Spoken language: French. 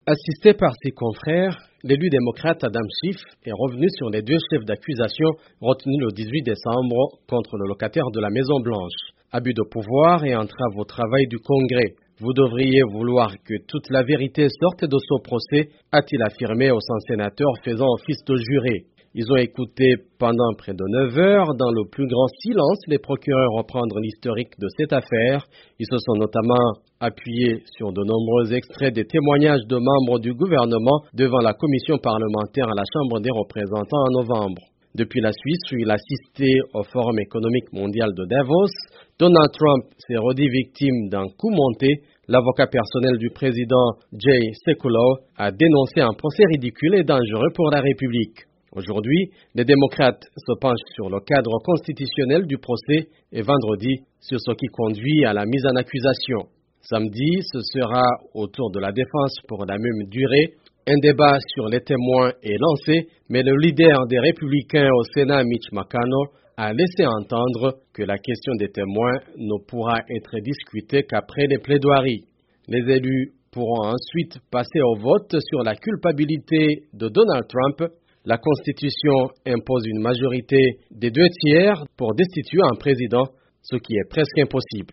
Assisté par ses confrères, l'élu démocrate Adam Schiff est revenu sur les deux chefs d'accusation retenus le 18 décembre contre le locataire de la Maison-Blanche. Abus de pouvoir et entrave au travail du Congrès. Vous devriez vouloir que toute la vérité sorte de ce procès, a-t-il affirmé aux 100 sénateurs faisant office de jurés. Ils ont écouté pendant près de 9 heures, dans le plus grand silence, les procureurs reprendre l'historique de cette affaire. Ils se sont notamment appuyés sur de nombreux extraits des témoignages de membres du gouvernement devant la commission parlementaire à la Chambre des représentants en novembre. Depuis la Suisse, où il assistait au Forum économique mondial de Davos, Donald Trump s'est redit victime d'un coup monté. L'avocat personnel du président Jay Sekulow a dénoncé un procès ridicule et dangereux pour la République. Aujourd'hui, les démocrates se penchent sur le cadre constitutionnel du procès et vendredi sur ce qui conduit à la mise en accusation. Samedi, ce sera au tour de la défense pour la même durée. Un débat sur les témoins est lancé, mais le leader des Républicains au Sénat, Mitch McConnell, a laissé entendre que la question des témoins ne pourra être discutée qu'après les plaidoiries. Les élus pourront ensuite passer au vote sur la culpabilité de Donald Trump. La Constitution impose une majorité des 2 tiers pour destituer un président, ce qui est presque impossible.